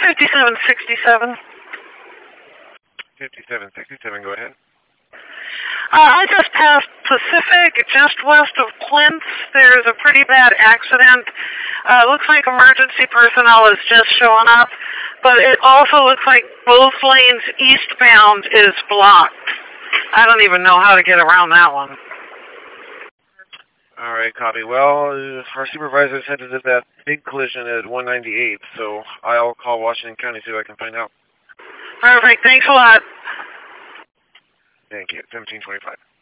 5767. 5767, go ahead. I just passed Pacific, just west of Quince. There's a pretty bad accident. Looks like emergency personnel is just showing up, but it also looks like both lanes eastbound is blocked. I don't even know how to get around that one. All right, copy. Well, our supervisor said to that big collision at 198, so I'll call Washington County, see what I can find out. Perfect. Thanks a lot. Thank you. 1725.